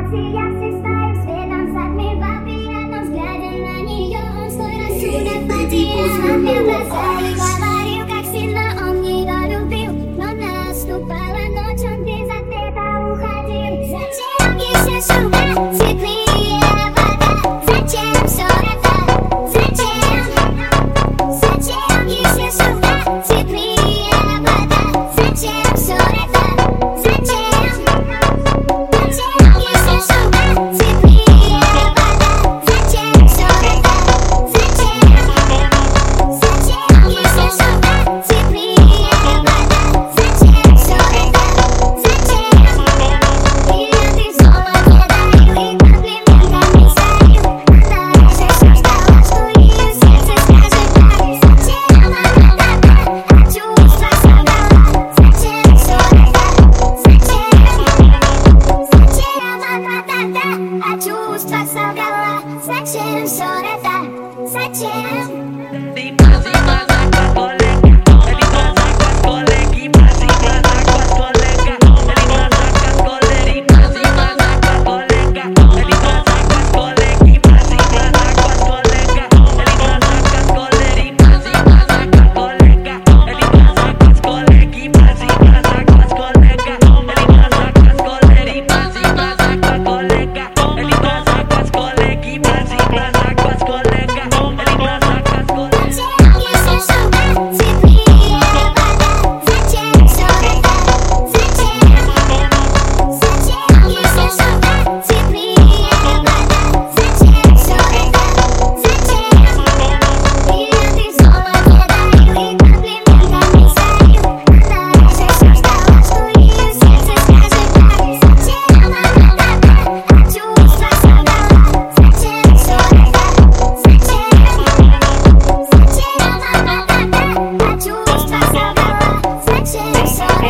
Siap sistem sedang saat mimpi atau sekadar nanya on sudah pasti hampir selesai говорил как сильно он ее любил но наступала ночь он без ответа уходил зачем еще шуга цветные вода зачем все это зачем еще шуга цветные вода зачем все это зачем чувства солгала. Зачем все это? Зачем? Зачем